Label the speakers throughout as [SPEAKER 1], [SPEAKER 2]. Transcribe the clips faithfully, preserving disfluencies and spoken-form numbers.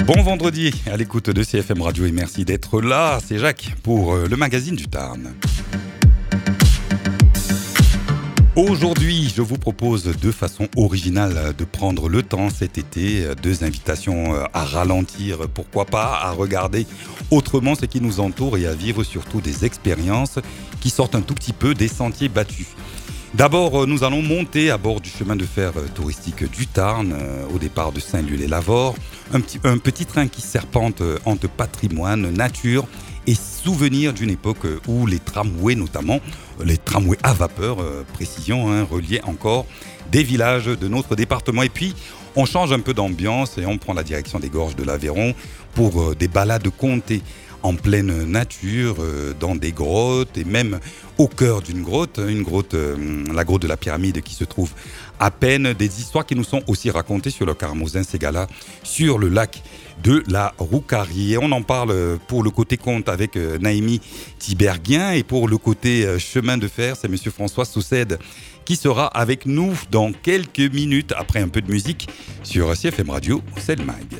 [SPEAKER 1] Bon vendredi à l'écoute de C F M Radio et merci d'être là. C'est Jacques pour le magazine du Tarn. Aujourd'hui, je vous propose de façon originale de prendre le temps cet été. Deux invitations à ralentir, pourquoi pas, à regarder autrement ce qui nous entoure et à vivre surtout des expériences qui sortent un tout petit peu des sentiers battus. D'abord, nous allons monter à bord du chemin de fer touristique du Tarn, au départ de Saint-Lieu-les-Lavores. Un petit, un petit train qui serpente entre patrimoine, nature et souvenirs d'une époque où les tramways, notamment les tramways à vapeur, euh, précision, hein, reliaient encore des villages de notre département. Et puis, on change un peu d'ambiance et on prend la direction des gorges de l'Aveyron pour euh, des balades comptées en pleine nature, euh, dans des grottes et même au cœur d'une grotte, une grotte, euh, la grotte de la Pyramide qui se trouve à peine, des histoires qui nous sont aussi racontées sur le Carmozin Ségala, sur le lac de la Roucarie. Et on en parle pour le côté conte avec euh, Naïmi Tiberghien et pour le côté euh, chemin de fer, c'est monsieur François Saucède qui sera avec nous dans quelques minutes après un peu de musique sur C F M Radio, c'est le mag.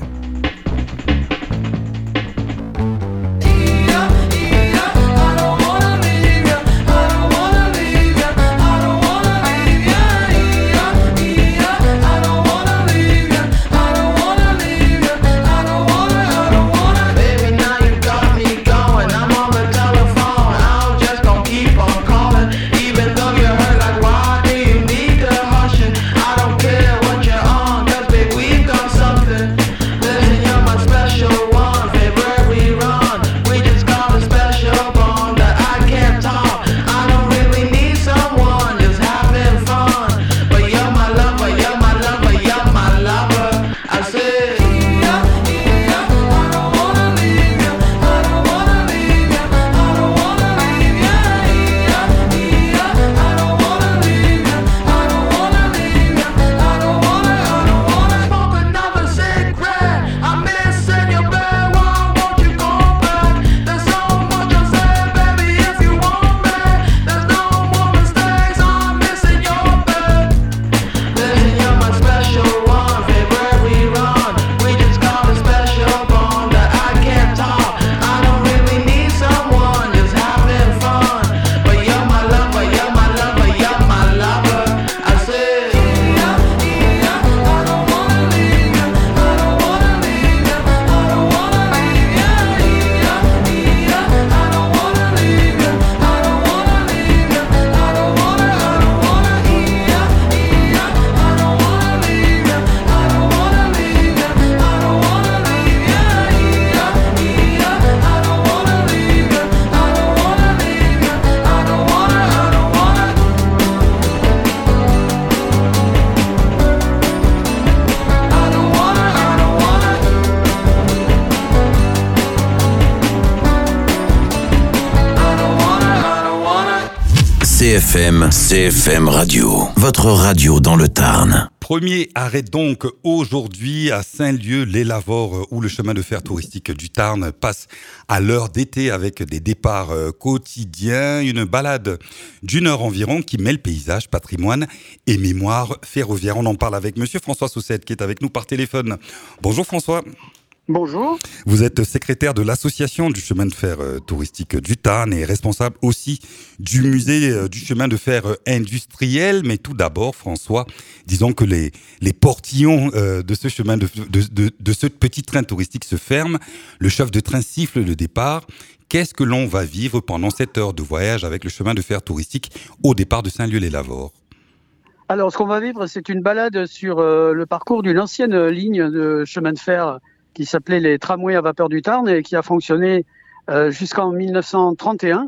[SPEAKER 2] C F M, C F M Radio, votre radio dans le Tarn.
[SPEAKER 1] Premier arrêt donc aujourd'hui à Saint-Lieu-les-Lavores où le chemin de fer touristique du Tarn passe à l'heure d'été avec des départs quotidiens, une balade d'une heure environ qui mêle paysage, patrimoine et mémoire ferroviaire. On en parle avec monsieur François Saucède qui est avec nous par téléphone. Bonjour François.
[SPEAKER 3] Bonjour.
[SPEAKER 1] Vous êtes secrétaire de l'association du chemin de fer euh, touristique du Tarn et responsable aussi du musée euh, du chemin de fer euh, industriel. Mais tout d'abord, François, disons que les, les portillons euh, de ce chemin de, de, de, de ce petit train touristique se ferment. Le chef de train siffle le départ. Qu'est-ce que l'on va vivre pendant cette heure de voyage avec le chemin de fer touristique au départ de Saint-Lieu-les-Lavores ?
[SPEAKER 3] Alors, ce qu'on va vivre, c'est une balade sur euh, le parcours d'une ancienne ligne de chemin de fer qui s'appelait les tramways à vapeur du Tarn et qui a fonctionné euh, jusqu'en dix-neuf cent trente et un.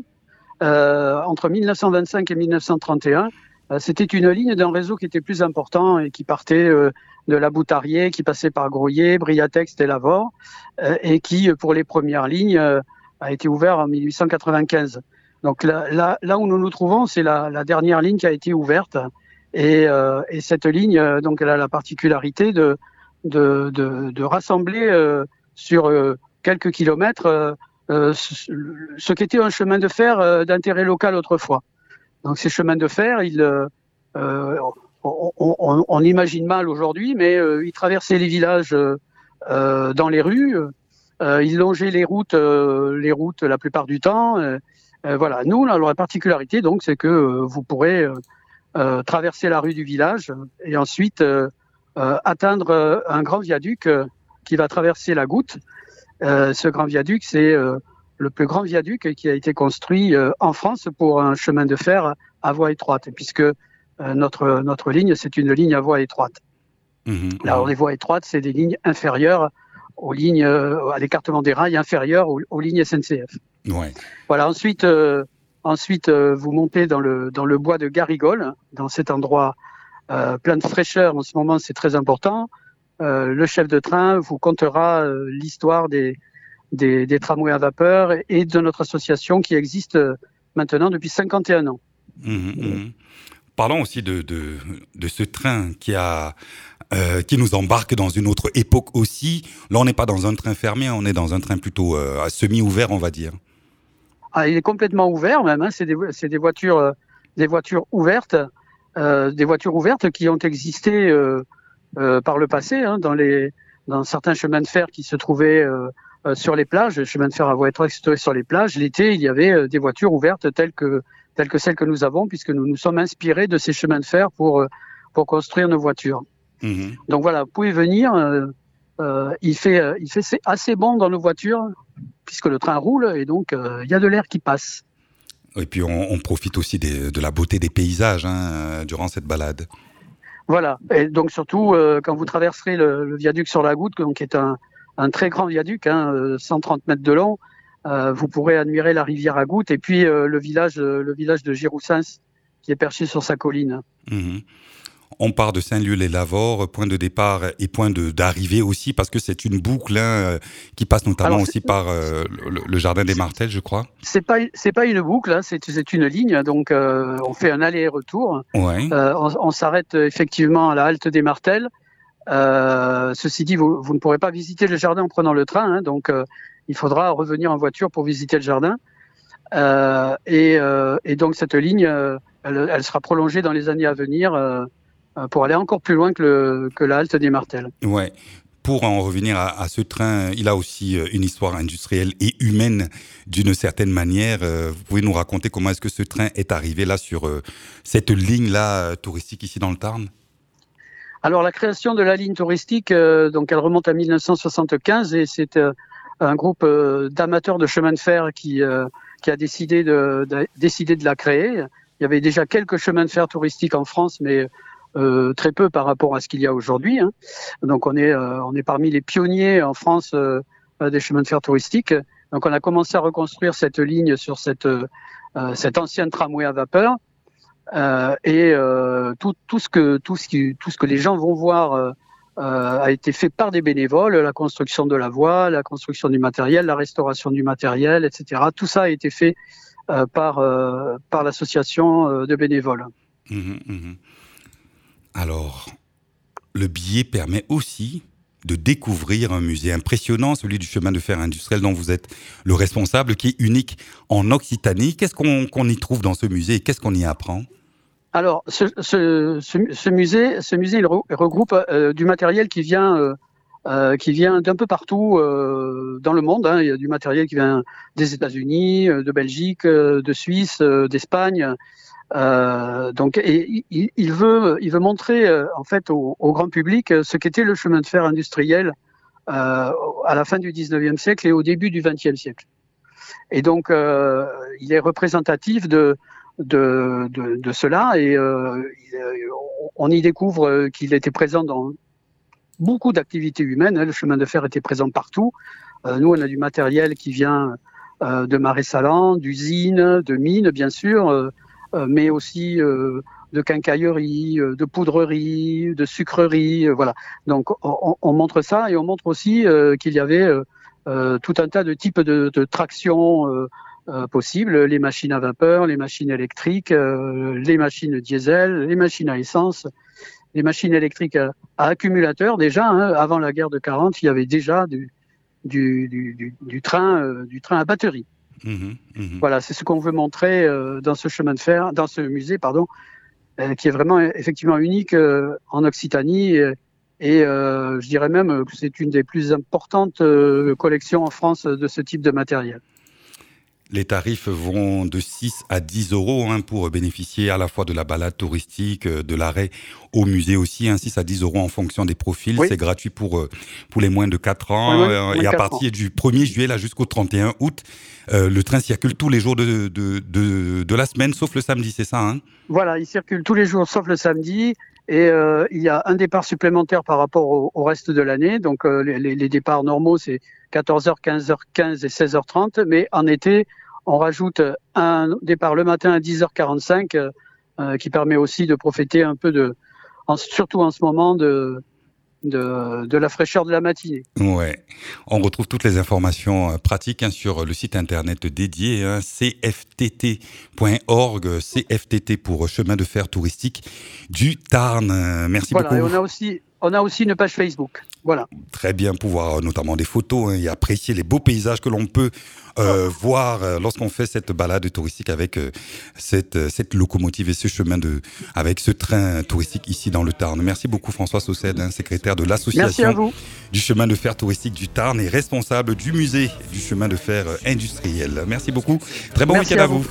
[SPEAKER 3] Euh, entre dix-neuf cent vingt-cinq et dix-neuf cent trente et un, euh, c'était une ligne d'un réseau qui était plus important et qui partait euh, de la Boutarier, qui passait par Groyer, Briatex et Lavore, euh, et qui, pour les premières lignes, euh, a été ouvert en dix-huit cent quatre-vingt-quinze. Donc là, là, là où nous nous trouvons, c'est la, la dernière ligne qui a été ouverte. Et, euh, et cette ligne, euh, donc, elle a la particularité de De, de, de rassembler euh, sur euh, quelques kilomètres euh, euh, ce, ce qu'était un chemin de fer euh, d'intérêt local autrefois. Donc ces chemins de fer, ils, euh, euh, on, on, on imagine mal aujourd'hui, mais euh, ils traversaient les villages euh, euh, dans les rues. Euh, ils longeaient les routes, euh, les routes la plupart du temps. Euh, euh, voilà. Nous, alors, la particularité, donc, c'est que euh, vous pourrez euh, euh, traverser la rue du village et ensuite euh, euh, atteindre euh, un grand viaduc euh, qui va traverser la Goutte. Euh, ce grand viaduc, c'est euh, le plus grand viaduc qui a été construit euh, en France pour un chemin de fer à voie étroite, puisque euh, notre, notre ligne, c'est une ligne à voie étroite. Mmh, Alors, mmh. les voies étroites, c'est des lignes inférieures aux lignes, euh, à l'écartement des rails inférieurs aux, aux lignes S N C F.
[SPEAKER 1] Ouais.
[SPEAKER 3] Voilà. Ensuite, euh, ensuite euh, vous montez dans le, dans le bois de Garrigole, dans cet endroit euh, plein de fraîcheur. En ce moment, c'est très important. Euh, le chef de train vous contera euh, l'histoire des, des, des tramways à vapeur et de notre association qui existe euh, maintenant depuis cinquante et un ans.
[SPEAKER 1] Mmh, mmh. Parlons aussi de, de, de ce train qui, a, euh, qui nous embarque dans une autre époque aussi. Là, on n'est pas dans un train fermé, on est dans un train plutôt euh, semi-ouvert, on va dire.
[SPEAKER 3] Ah, il est complètement ouvert même, hein. C'est des, c'est des voitures, euh, des voitures ouvertes, euh, des voitures ouvertes qui ont existé euh, euh, par le passé, hein, dans, les, dans certains chemins de fer qui se trouvaient euh, euh, sur les plages, les chemins de fer à voie étroite qui se trouvaient sur les plages. L'été, il y avait euh, des voitures ouvertes telles que telles que celles que nous avons, puisque nous nous sommes inspirés de ces chemins de fer pour, pour construire nos voitures. Mmh. Donc voilà, vous pouvez venir, euh, euh, il fait, euh, il fait c'est assez bon dans nos voitures, puisque le train roule, et donc euh, il y a de l'air qui passe.
[SPEAKER 1] Et puis on, on profite aussi des, de la beauté des paysages hein, durant cette balade.
[SPEAKER 3] Voilà, et donc surtout euh, quand vous traverserez le, le viaduc sur la Goutte, donc, qui est un, un très grand viaduc, hein, cent trente mètres de long, Euh, vous pourrez admirer la rivière à Goutte et puis euh, le village, euh, le village de Giroussens qui est perché sur sa colline.
[SPEAKER 1] Mmh. On part de Saint-Lieu-les-Lavores, point de départ et point de, d'arrivée aussi, parce que c'est une boucle hein, qui passe notamment Alors, aussi par euh, le, le jardin des Martels, je crois.
[SPEAKER 3] C'est pas, c'est pas une boucle, hein, c'est, c'est une ligne, donc euh, on fait un aller-retour.
[SPEAKER 1] Ouais.
[SPEAKER 3] Euh, on, on s'arrête effectivement à la halte des Martels. Euh, ceci dit, vous, vous ne pourrez pas visiter le jardin en prenant le train, hein, donc euh, il faudra revenir en voiture pour visiter le jardin. Euh, et, euh, et donc cette ligne, euh, elle, elle sera prolongée dans les années à venir euh, pour aller encore plus loin que, le, que la halte des Martels.
[SPEAKER 1] Ouais. Pour en revenir à, à ce train, il a aussi une histoire industrielle et humaine d'une certaine manière. Vous pouvez nous raconter comment est-ce que ce train est arrivé là sur cette ligne-là touristique ici dans le Tarn ?
[SPEAKER 3] Alors la création de la ligne touristique, euh, donc elle remonte à mille neuf cent soixante-quinze et c'est euh, un groupe euh, d'amateurs de chemin de fer qui, euh, qui a décidé de, de, décidé de la créer. Il y avait déjà quelques chemins de fer touristiques en France, mais euh, très peu par rapport à ce qu'il y a aujourd'hui. Hein. Donc on est, euh, on est parmi les pionniers en France euh, des chemins de fer touristiques. Donc on a commencé à reconstruire cette ligne sur cette, euh, cette ancienne tramway à vapeur. Euh, et euh, tout, tout, ce que, tout, ce qui, tout ce que les gens vont voir euh, euh, a été fait par des bénévoles, la construction de la voie, la construction du matériel, la restauration du matériel, et cetera. Tout ça a été fait euh, par, euh, par l'association euh, de bénévoles.
[SPEAKER 1] Mmh, mmh. Alors, le billet permet aussi de découvrir un musée impressionnant, celui du chemin de fer industriel dont vous êtes le responsable, qui est unique en Occitanie. Qu'est-ce qu'on, qu'on y trouve dans ce musée et qu'est-ce qu'on y apprend ?
[SPEAKER 3] Alors, ce, ce, ce, ce musée, ce musée il regroupe euh, du matériel qui vient, euh, euh, qui vient d'un peu partout euh, dans le monde. Hein. Il y a du matériel qui vient des États-Unis, de Belgique, de Suisse, d'Espagne. Euh, donc, et, il, il veut, il veut montrer euh, en fait au, au grand public ce qu'était le chemin de fer industriel euh, à la fin du dix-neuvième siècle et au début du vingtième siècle. Et donc, euh, il est représentatif de De, de, de cela et euh, on y découvre qu'il était présent dans beaucoup d'activités humaines. Le chemin de fer était présent partout. Euh, nous, on a du matériel qui vient euh, de marais salants, d'usines, de mines, bien sûr, euh, euh, mais aussi euh, de quincaillerie, de poudrerie, de sucrerie. Euh, voilà. Donc, on, on montre ça et on montre aussi euh, qu'il y avait euh, tout un tas de types de, de traction euh, Euh, possible, les machines à vapeur, les machines électriques, euh, les machines diesel, les machines à essence, les machines électriques à, à accumulateurs déjà. Hein, avant la guerre de quarante, il y avait déjà du, du, du, du, du, train, euh, du train à batterie. Mmh, mmh. Voilà, c'est ce qu'on veut montrer euh, dans ce chemin de fer, dans ce musée, pardon, euh, qui est vraiment effectivement unique euh, en Occitanie et, Et euh, je dirais même que c'est une des plus importantes euh, collections en France de ce type de matériel.
[SPEAKER 1] Les tarifs vont de six à dix euros hein, pour bénéficier à la fois de la balade touristique, de l'arrêt au musée aussi, hein, six à dix euros en fonction des profils. Oui. C'est gratuit pour, pour les moins de quatre ans. Oui, euh, et à partir ans. du premier juillet là, jusqu'au trente et un août, euh, le train circule tous les jours de, de, de, de la semaine, sauf le samedi, c'est ça hein?
[SPEAKER 3] Voilà, il circule tous les jours, sauf le samedi. Et euh, il y a un départ supplémentaire par rapport au, au reste de l'année. Donc euh, les, les départs normaux, c'est quatorze heures, quinze heures quinze et seize heures trente. Mais en été, on rajoute un départ le matin à dix heures quarante-cinq euh, qui permet aussi de profiter un peu de, en, surtout en ce moment, de, de, de la fraîcheur de la matinée.
[SPEAKER 1] Ouais, on retrouve toutes les informations pratiques hein, sur le site internet dédié hein, c f t t point org, C F T T pour chemin de fer touristique du Tarn. Merci
[SPEAKER 3] voilà,
[SPEAKER 1] beaucoup.
[SPEAKER 3] Et on a aussi, on a aussi une page Facebook. Voilà.
[SPEAKER 1] Très bien, pour voir notamment des photos hein, et apprécier les beaux paysages que l'on peut euh, oh. voir euh, lorsqu'on fait cette balade touristique avec euh, cette, cette locomotive et ce chemin de, avec ce train touristique ici dans le Tarn. Merci beaucoup François Saucède, hein, secrétaire de l'association du chemin de fer touristique du Tarn et responsable du musée du chemin de fer industriel. Merci beaucoup. Très bon week-end à vous.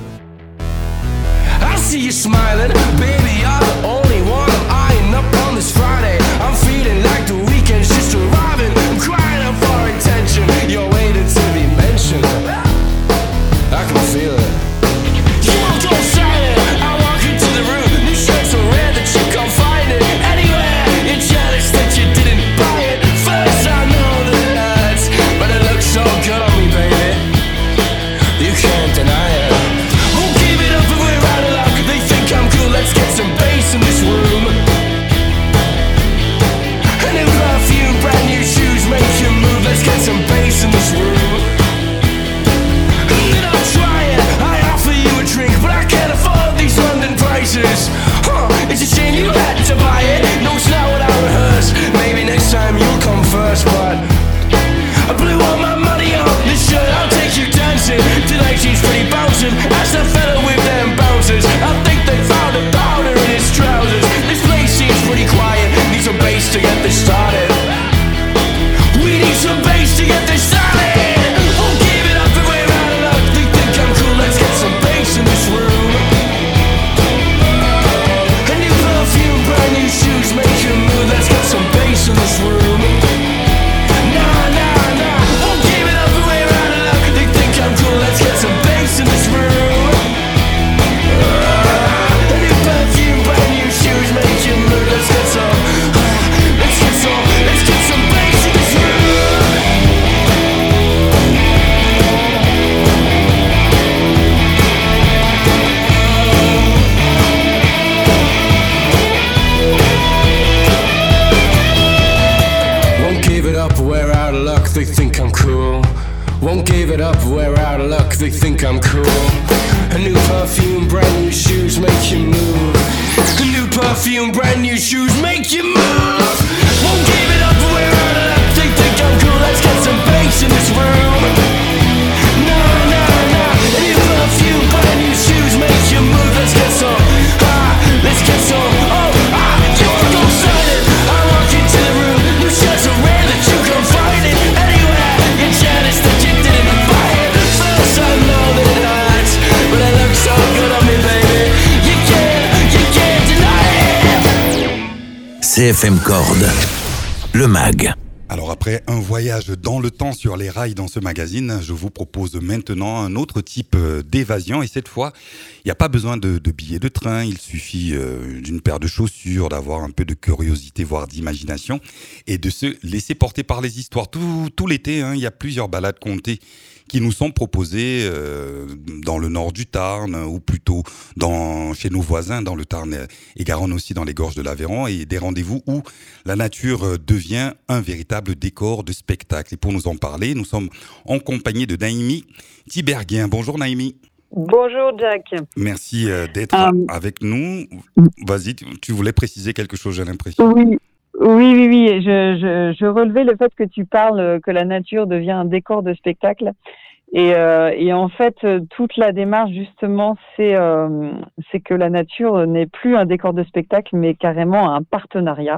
[SPEAKER 1] I see you smiling, baby, you're the only one I'm eyeing up on this Friday. I'm feeling like the weekend's just arriving. I'm crying out for attention. You're waiting to be mentioned. I can feel it. You won't go silent. I walk into the room. New shirts so rare that you can't find it anywhere. You're jealous that you didn't buy it. First I know that it hurts, but it looks so good on me, baby. You can't deny it. Let's get some bass in this room. A new perfume, brand new shoes, make you move. Let's get some bass in this room. And then I'll try it. I offer you a drink, but I can't afford these London prices. Huh, it's a shame you had to buy it. No, it's not what I rehearsed. Maybe next time you'll come first, but I blew all my money on this shirt. I'll take you dancing. Tonight she's pretty bouncing. Ask the fella with them bouncers. I think they found a powder in his trousers. This place seems pretty quiet. Need some bass to get this started. We need some bass to get this started. We'll give it up and we're out of luck. They think I'm cool. Let's get some bass in this room. A new perfume, brand new shoes, make you move. Let's get some bass in this room. Nah, nah, nah. We'll give it up and we're out of luck. They think I'm cool. Let's get some bass in this room. Let's get some, let's get some, let's get some bass in this room. Won't give it up, we're out of luck, they think I'm cool. Won't give it up, we're out of luck, they think I'm cool. A new perfume, brand new shoes, make you move. A new perfume, brand new shoes, make you move. Won't give it up, we're out of luck, they think I'm cool. Let's get some bass in this room. No, no, no. A new perfume, brand new shoes, make you move. Let's get some, ah, let's get some, oh, ah, you wanna go silent. I walk into the room, new shirts are rare that you can't find it anywhere. You're jealous that you didn't buy it. First I know that it hurts, but it looks so good on me, baby. You can't, you can't deny it. C F M Corde, le mag. Alors après un voyage dans le temps sur les rails dans ce magazine, je vous propose maintenant un autre type d'évasion et cette fois, il n'y a pas besoin de, de billets de train, il suffit euh, d'une paire de chaussures, d'avoir un peu de curiosité, voire d'imagination et de se laisser porter par les histoires. Tout, tout l'été, hein, il y a plusieurs balades comptées qui nous sont proposées euh, dans le nord du Tarn ou plutôt dans, chez nos voisins dans le Tarn et Garonne aussi dans les gorges de l'Aveyron et des rendez-vous où la nature devient un véritable décor de spectacle. Et pour nous en parler, nous sommes en compagnie de Naïmi Tiberghien. Bonjour Naïmi.
[SPEAKER 4] Bonjour Jack.
[SPEAKER 1] Merci d'être um, avec nous. Vas-y, tu voulais préciser quelque chose, j'ai l'impression.
[SPEAKER 4] Oui. Oui, oui, oui. Je, je, je relevais le fait que tu parles que la nature devient un décor de spectacle. Et, euh, et en fait, toute la démarche, justement, c'est, euh, c'est que la nature n'est plus un décor de spectacle, mais carrément un partenariat.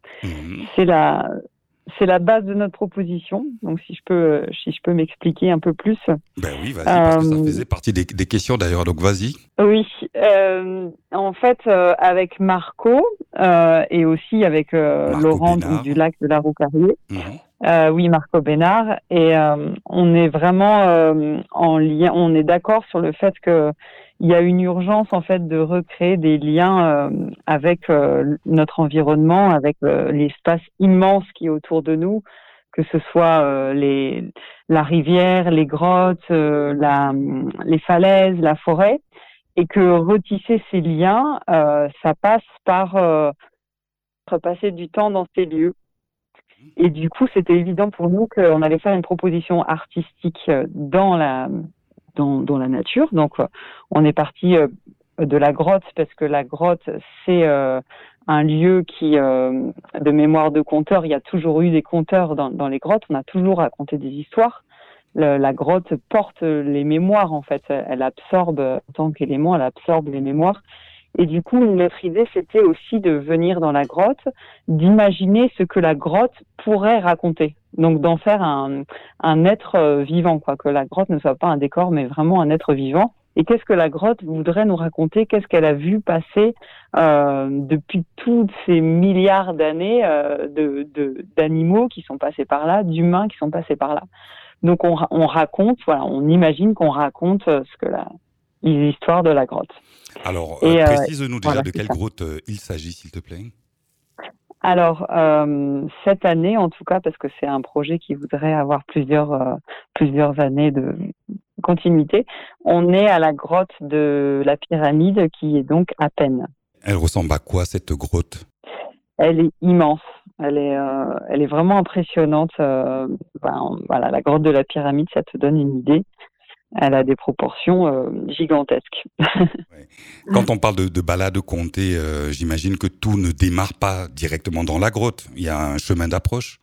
[SPEAKER 1] Mmh.
[SPEAKER 4] C'est la, c'est la base de notre proposition. Donc, si je peux, si je peux m'expliquer un peu plus.
[SPEAKER 1] Ben oui, vas-y, parce que ça
[SPEAKER 4] Euh,
[SPEAKER 1] faisait partie des, des questions d'ailleurs, donc vas-y.
[SPEAKER 4] Oui, euh, en fait, euh, avec Marco euh, et aussi avec euh,
[SPEAKER 1] Marco
[SPEAKER 4] Laurent donc,
[SPEAKER 1] Bénard.
[SPEAKER 4] du lac de la Roucarrier,
[SPEAKER 1] Mhm.
[SPEAKER 4] euh, oui, Marco Bénard, et euh, on est vraiment euh, en lien, on est d'accord sur le fait que il y a une urgence en fait de recréer des liens euh, avec euh, notre environnement, avec euh, l'espace immense qui est autour de nous, que ce soit euh, les, la rivière, les grottes, euh, la, les falaises, la forêt. Et que retisser ces liens, euh, ça passe par euh, passer du temps dans ces lieux. Et du coup, c'était évident pour nous qu'on allait faire une proposition artistique dans la, dans, dans la nature. Donc, on est parti euh, de la grotte parce que la grotte, c'est euh, un lieu qui, euh, de mémoire de conteur, il y a toujours eu des conteurs dans, dans les grottes. On a toujours raconté des histoires. Le, la grotte porte les mémoires, en fait. Elle absorbe, en tant qu'élément, elle absorbe les mémoires. Et du coup, notre idée, c'était aussi de venir dans la grotte, d'imaginer ce que la grotte pourrait raconter. Donc, d'en faire un, un être vivant, quoi. Que la grotte ne soit pas un décor, mais vraiment un être vivant. Et qu'est-ce que la grotte voudrait nous raconter? Qu'est-ce qu'elle a vu passer euh, depuis toutes ces milliards d'années euh, de, de, d'animaux qui sont passés par là, d'humains qui sont passés par là? Donc on, on raconte, voilà, on imagine qu'on raconte ce que la, les histoires de la grotte.
[SPEAKER 1] Alors,
[SPEAKER 4] Et,
[SPEAKER 1] euh,
[SPEAKER 4] euh,
[SPEAKER 1] précise-nous déjà
[SPEAKER 4] voilà,
[SPEAKER 1] de quelle
[SPEAKER 4] ça.
[SPEAKER 1] grotte euh, il s'agit, s'il te plaît.
[SPEAKER 4] Alors, euh, cette année, en tout cas, parce que c'est un projet qui voudrait avoir plusieurs, euh, plusieurs années de continuité, on est à la grotte de la Pyramide, qui est donc à Peine.
[SPEAKER 1] Elle ressemble à quoi, cette grotte?
[SPEAKER 4] Elle est immense. Elle est, euh, elle est vraiment impressionnante. Euh, ben, voilà, la grotte de la Pyramide, ça te donne une idée. Elle a des proportions euh, gigantesques.
[SPEAKER 1] Ouais. Quand on parle de, de balade comptée, euh, j'imagine que tout ne démarre pas directement dans la grotte. Il y a un chemin d'approche.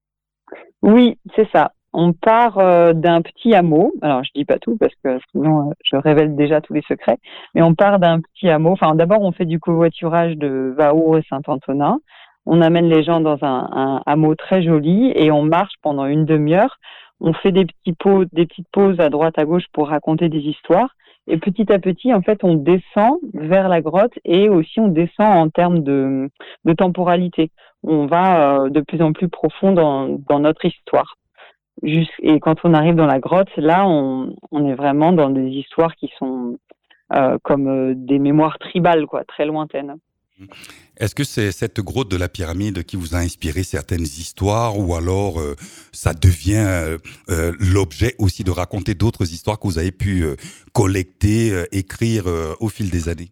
[SPEAKER 4] Oui, c'est ça. On part euh, d'un petit hameau. Alors, je dis pas tout parce que sinon, euh, je révèle déjà tous les secrets. Mais on part d'un petit hameau. Enfin, d'abord, on fait du covoiturage de Vaour et Saint-Antonin. On amène les gens dans un, un hameau très joli et on marche pendant une demi-heure. On fait des petits pauses, des petites pauses à droite à gauche pour raconter des histoires. Et petit à petit, en fait, on descend vers la grotte et aussi on descend en termes de, de temporalité. On va euh, de plus en plus profond dans, dans notre histoire. Juste, et quand on arrive dans la grotte, là, on, on est vraiment dans des histoires qui sont euh, comme euh, des mémoires tribales, quoi, très lointaines.
[SPEAKER 1] Est-ce que c'est cette grotte de la pyramide qui vous a inspiré certaines histoires ou alors euh, ça devient euh, euh, l'objet aussi de raconter d'autres histoires que vous avez pu euh, collecter, euh, écrire euh, au fil des années?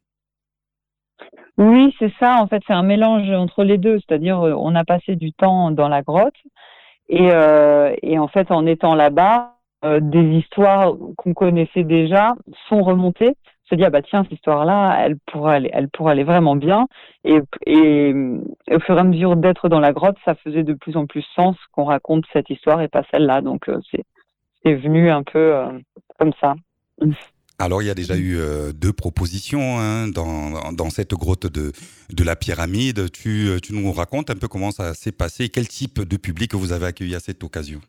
[SPEAKER 4] Oui, c'est ça. En fait, c'est un mélange entre les deux. C'est-à-dire, euh, on a passé du temps dans la grotte et, euh, et en fait, en étant là-bas, euh, des histoires qu'on connaissait déjà sont remontées. Se dire, bah tiens, cette histoire-là, elle pourrait aller, elle pourrait aller vraiment bien. Et, et, et au fur et à mesure d'être dans la grotte, ça faisait de plus en plus sens qu'on raconte cette histoire et pas celle-là. Donc, euh, c'est, c'est venu un peu euh, comme ça.
[SPEAKER 1] Alors, il y a déjà eu euh, deux propositions hein, dans, dans cette grotte de, de la pyramide. Tu, tu nous racontes un peu comment ça s'est passé, quel type de public vous avez accueilli à cette occasion?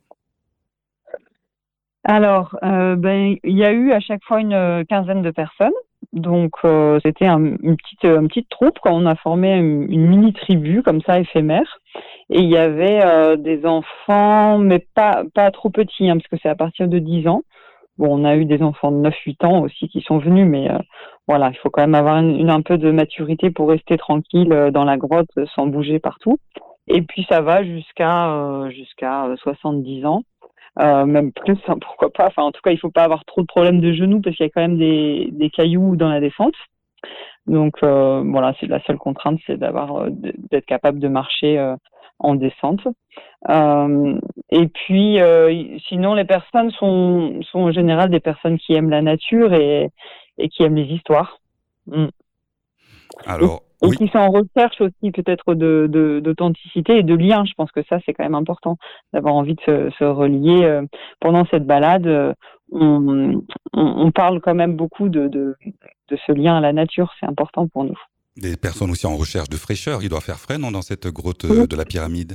[SPEAKER 4] Alors, euh, ben, il y a eu à chaque fois une quinzaine de personnes. Donc, euh, c'était un, une petite, une petite troupe quand on a formé une, une mini tribu comme ça éphémère. Et il y avait euh, des enfants, mais pas pas trop petits, hein, parce que c'est à partir de dix ans. Bon, on a eu des enfants de neuf huit ans aussi qui sont venus, mais euh, voilà, il faut quand même avoir une, une, un peu de maturité pour rester tranquille euh, dans la grotte sans bouger partout. Et puis ça va jusqu'à euh, jusqu'à soixante-dix ans. Euh, même plus, hein, pourquoi pas. Enfin, en tout cas, il faut pas avoir trop de problèmes de genoux parce qu'il y a quand même des, des cailloux dans la descente. Donc euh, voilà, c'est la seule contrainte, c'est d'avoir d'être capable de marcher euh, en descente. Euh, et puis, euh, sinon, les personnes sont, sont en général des personnes qui aiment la nature et, et qui aiment les histoires. Mm.
[SPEAKER 1] Alors,
[SPEAKER 4] et,
[SPEAKER 1] oui.
[SPEAKER 4] Et qui sont en recherche aussi peut-être de, de, d'authenticité et de lien. Je pense que ça, c'est quand même important, d'avoir envie de se, se relier. Euh, pendant cette balade, euh, on, on, on parle quand même beaucoup de, de, de ce lien à la nature. C'est important pour nous.
[SPEAKER 1] Des personnes aussi en recherche de fraîcheur. Il doit faire frais, non, dans cette grotte euh, de la pyramide?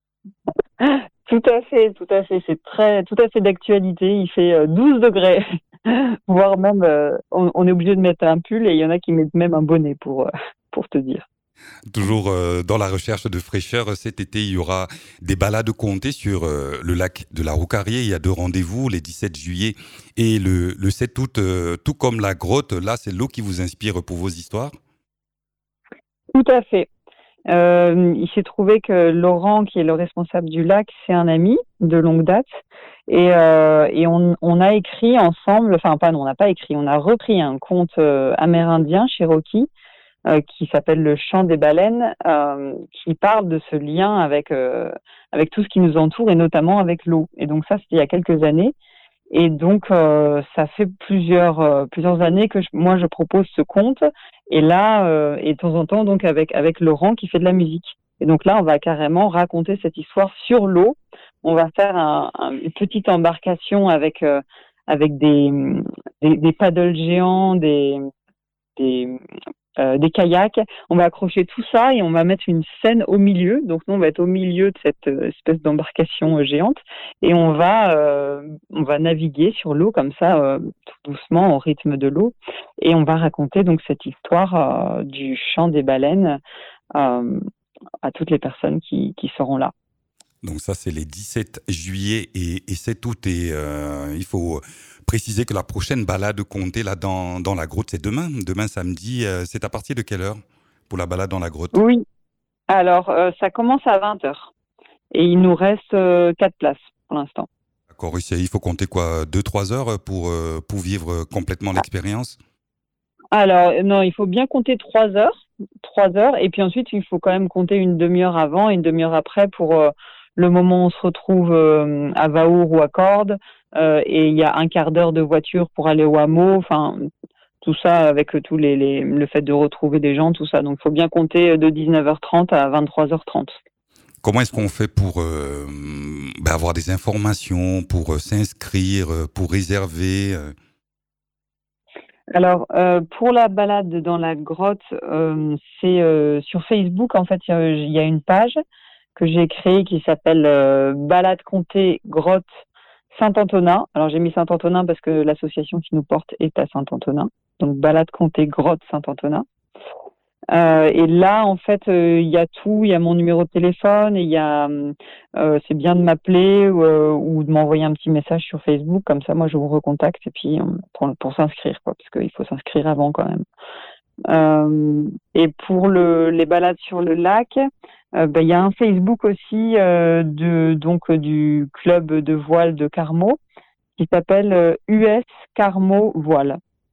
[SPEAKER 4] Tout à fait, tout à fait. C'est très, tout à fait d'actualité. Il fait euh, douze degrés, voire même, euh, on, on est obligé de mettre un pull et il y en a qui mettent même un bonnet pour, euh, pour te dire.
[SPEAKER 1] Toujours euh, dans la recherche de fraîcheur, cet été, il y aura des balades comptées sur euh, le lac de la Roucarié. Il y a deux rendez-vous, les dix-sept juillet et le, le sept août. Euh, tout comme la grotte, là, c'est l'eau qui vous inspire pour vos histoires?
[SPEAKER 4] Tout à fait. Euh, il s'est trouvé que Laurent, qui est le responsable du lac, c'est un ami de longue date. Et, euh, et on, on a écrit ensemble, enfin pas non, on n'a pas écrit, on a repris un conte euh, amérindien, Cherokee, euh, qui s'appelle Le Chant des baleines, euh, qui parle de ce lien avec, euh, avec tout ce qui nous entoure et notamment avec l'eau. Et donc ça, c'était il y a quelques années. Et donc, euh, ça fait plusieurs euh, plusieurs années que je, moi je propose ce conte. Et là, euh, et de temps en temps, donc avec avec Laurent qui fait de la musique. Et donc là, on va carrément raconter cette histoire sur l'eau. On va faire un, un, une petite embarcation avec euh, avec des, des des paddles géants, des des euh, des kayaks. On va accrocher tout ça et on va mettre une scène au milieu. Donc nous, on va être au milieu de cette euh, espèce d'embarcation euh, géante et on va euh, on va naviguer sur l'eau comme ça, euh, tout doucement au rythme de l'eau, et on va raconter donc cette histoire euh, du chant des baleines euh, à toutes les personnes qui qui seront là.
[SPEAKER 1] Donc ça, c'est les dix-sept juillet et, et sept août. Et euh, il faut préciser que la prochaine balade comptée là dans, dans la grotte, c'est demain. Demain, samedi. Euh, c'est à partir de quelle heure pour la balade dans la grotte?
[SPEAKER 4] Oui. Alors, euh, ça commence à vingt heures et il nous reste euh, quatre places pour l'instant.
[SPEAKER 1] D'accord. Il faut compter quoi, deux trois heures pour, euh, pour vivre complètement l'expérience?
[SPEAKER 4] Alors, non, il faut bien compter trois heures. Trois heures. Et puis ensuite, il faut quand même compter une demi-heure avant et une demi-heure après pour euh, le moment où on se retrouve euh, à Vaour ou à Cordes. Euh, et il y a un quart d'heure de voiture pour aller au hameau. Enfin, tout ça avec tous les, les le fait de retrouver des gens, tout ça. Donc, il faut bien compter de dix-neuf heures trente à vingt-trois heures trente.
[SPEAKER 1] Comment est-ce qu'on fait pour euh, ben avoir des informations, pour euh, s'inscrire, euh, pour réserver euh...
[SPEAKER 4] Alors, euh, pour la balade dans la grotte, euh, c'est euh, sur Facebook, en fait, il y, y a une page que j'ai créée qui s'appelle euh, Balade Comté Grotte Saint-Antonin. Alors, j'ai mis Saint-Antonin parce que l'association qui nous porte est à Saint-Antonin. Donc, Balade Comté Grotte Saint-Antonin. Euh, et là, en fait, il euh, y a tout. Il y a mon numéro de téléphone. Il y a, euh, c'est bien de m'appeler euh, ou de m'envoyer un petit message sur Facebook. Comme ça, moi, je vous recontacte et puis pour, pour s'inscrire, quoi, parce qu'il faut s'inscrire avant quand même. Euh, et pour le, les balades sur le lac, euh, ben, y a un Facebook aussi euh, de donc du club de voile de Carmaux qui s'appelle euh, U S Carmaux Voile.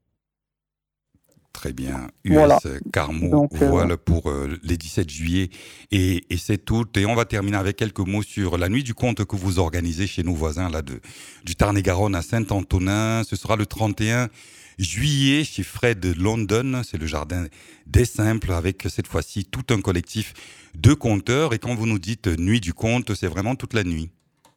[SPEAKER 1] Très bien. U S
[SPEAKER 4] voilà.
[SPEAKER 1] Carmaux
[SPEAKER 4] Donc, euh,
[SPEAKER 1] Voile pour euh, les dix-sept juillet et, et sept août. Et on va terminer avec quelques mots sur la nuit du conte que vous organisez chez nos voisins là de, du Tarn-et-Garonne à Saint-Antonin. Ce sera le trente et un juillet chez Fred London. C'est le jardin des Simples avec cette fois-ci tout un collectif de conteurs. Et quand vous nous dites nuit du conte, c'est vraiment toute la nuit?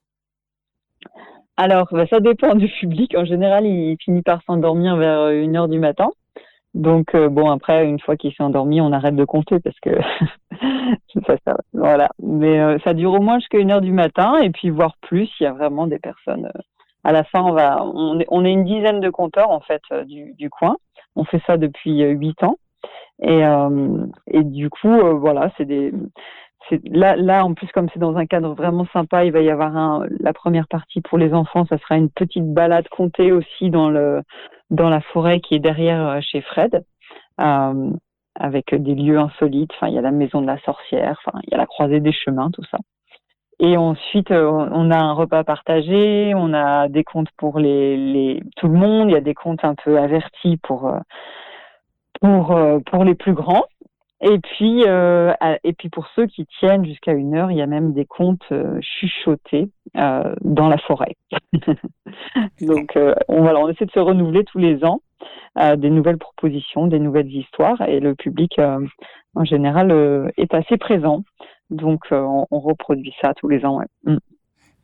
[SPEAKER 4] Alors, bah, ça dépend du public. En général, il finit par s'endormir vers une heure du matin. Donc euh, bon, après, une fois qu'il s'est endormi, on arrête de compter parce que ça, ça, voilà. Mais euh, ça dure au moins jusqu'à une heure du matin et puis voire plus. Il y a vraiment des personnes. Euh, à la fin, on va, on est, on est une dizaine de compteurs en fait euh, du, du coin. On fait ça depuis huit euh, ans et euh, et du coup, euh, voilà, c'est des c'est là, là, en plus, comme c'est dans un cadre vraiment sympa, il va y avoir un, la première partie pour les enfants, ça sera une petite balade comptée aussi dans le, dans la forêt qui est derrière chez Fred, euh, avec des lieux insolites. Enfin, il y a la maison de la sorcière, enfin, il y a la croisée des chemins, tout ça. Et ensuite, on a un repas partagé, on a des contes pour les, les, tout le monde, il y a des contes un peu avertis pour, pour, pour les plus grands. Et puis, euh, et puis pour ceux qui tiennent jusqu'à une heure, il y a même des contes euh, chuchotés euh, dans la forêt. Donc, euh, on, voilà, on essaie de se renouveler tous les ans, euh, des nouvelles propositions, des nouvelles histoires, et le public, euh, en général, euh, est assez présent. Donc, euh, on, on reproduit ça tous les ans. Ouais. Mm.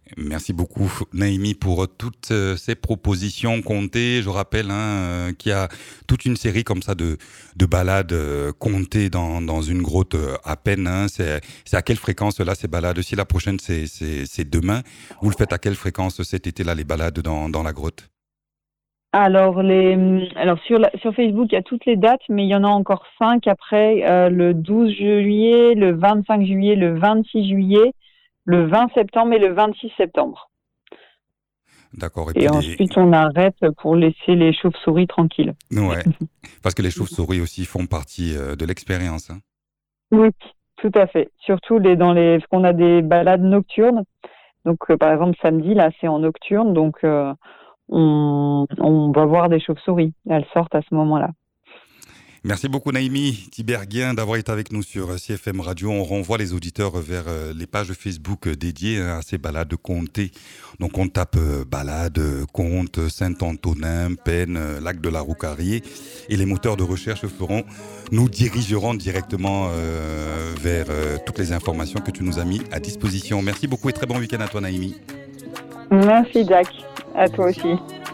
[SPEAKER 1] Merci beaucoup Naïmi pour toutes ces propositions comptées. Je rappelle hein, qu'il y a toute une série comme ça de, de balades comptées dans, dans une grotte à peine. Hein. C'est, c'est à quelle fréquence là ces balades? Si la prochaine c'est, c'est, c'est demain, vous le faites à quelle fréquence cet été là les balades dans, dans la grotte?
[SPEAKER 4] Alors, les, alors sur, la, sur Facebook, il y a toutes les dates, mais il y en a encore cinq après, euh, le douze juillet, le vingt-cinq juillet, le vingt-six juillet, le vingt septembre et le vingt-six septembre.
[SPEAKER 1] D'accord.
[SPEAKER 4] Et, et ensuite, les... on arrête pour laisser les chauves-souris tranquilles.
[SPEAKER 1] Ouais, parce que les chauves-souris aussi font partie de l'expérience. Hein.
[SPEAKER 4] Oui, tout à fait. Surtout les, dans les, parce qu'on a des balades nocturnes. Donc, euh, par exemple, samedi, là, c'est en nocturne, donc... Euh, On, on va voir des chauves-souris. Elles sortent à ce moment-là.
[SPEAKER 1] Merci beaucoup Naïmi Tiberghien d'avoir été avec nous sur C F M Radio. On renvoie les auditeurs vers les pages Facebook dédiées à ces balades comptées. Donc on tape balade, conte, Saint-Antonin, Penne, lac de la Roucarié et les moteurs de recherche feront, nous dirigeront directement euh, vers euh, toutes les informations que tu nous as mis à disposition. Merci beaucoup et très bon week-end à toi Naïmi.
[SPEAKER 4] Merci Jack, à toi aussi.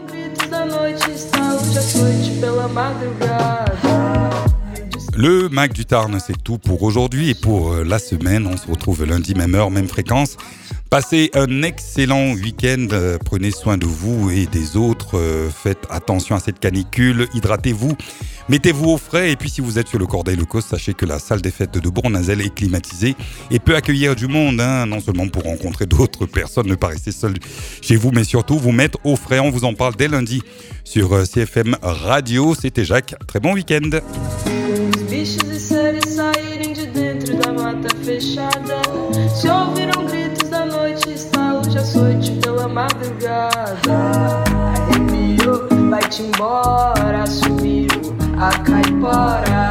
[SPEAKER 1] Le Mac du Tarn, c'est tout pour aujourd'hui et pour la semaine. On se retrouve lundi, même heure, même fréquence. Passez un excellent week-end. Prenez soin de vous et des autres. Faites attention à cette canicule. Hydratez-vous. Mettez-vous au frais. Et puis, si vous êtes sur le Corday-le-Cos, sachez que la salle des fêtes de Bournazel est climatisée et peut accueillir du monde. Hein, non seulement pour rencontrer d'autres personnes, ne pas rester seul chez vous, mais surtout vous mettre au frais. On vous en parle dès lundi sur C F M Radio. C'était Jacques. Très bon week-end. Bichos e seres saírem de dentro da mata fechada. Se ouviram gritos da noite, está hoje açoite pela madrugada. Arrepiou, vai-te embora, subiu a caipora.